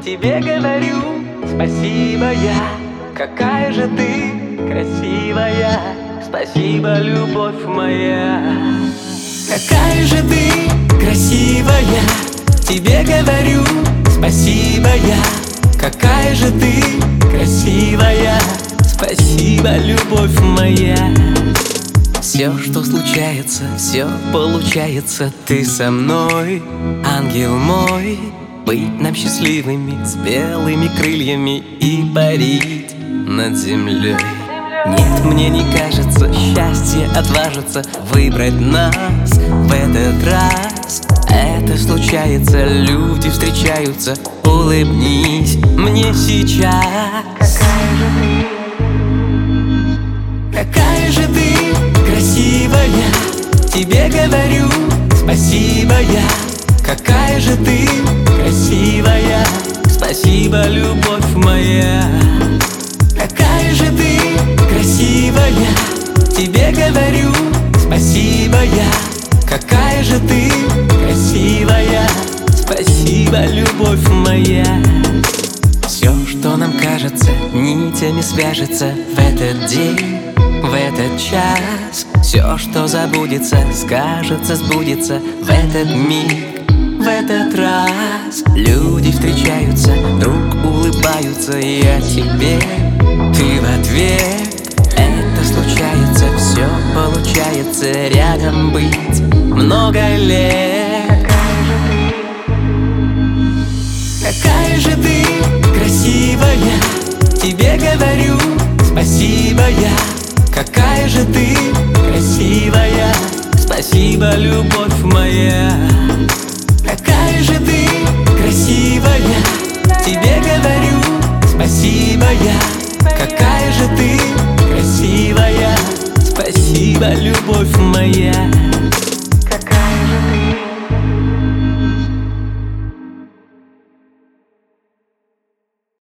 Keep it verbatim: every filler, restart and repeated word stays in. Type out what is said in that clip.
тебе говорю спасибо я. Какая же ты красивая, спасибо, любовь моя. Какая же ты красивая, тебе говорю спасибо я. Какая же ты красивая, спасибо, любовь моя. Все, что случается, все получается. Ты со мной, ангел мой. Быть нам счастливыми, с белыми крыльями и парить над землей. Нет, мне не кажется, счастье отважится выбрать нас в этот раз. Это случается, люди встречаются. Улыбнись мне сейчас. Какая же ты красивая, тебе говорю спасибо я. Какая же ты красивая, спасибо, любовь моя. Какая же ты красивая, тебе говорю спасибо я. Какая же ты красивая, спасибо, любовь моя. Все, что нам кажется, нитями свяжется в этот день, в этот час. Все, что забудется, скажется, сбудется в этот миг, в этот раз. Люди встречаются, друг улыбаются, я тебе, ты в ответ. Это случается, все получается, рядом быть много лет. Какая же ты красивая, тебе говорю спасибо я. Какая же ты красивая, спасибо, любовь моя. Какая же ты красивая, тебе говорю спасибо я. Какая же ты красивая, спасибо, любовь моя.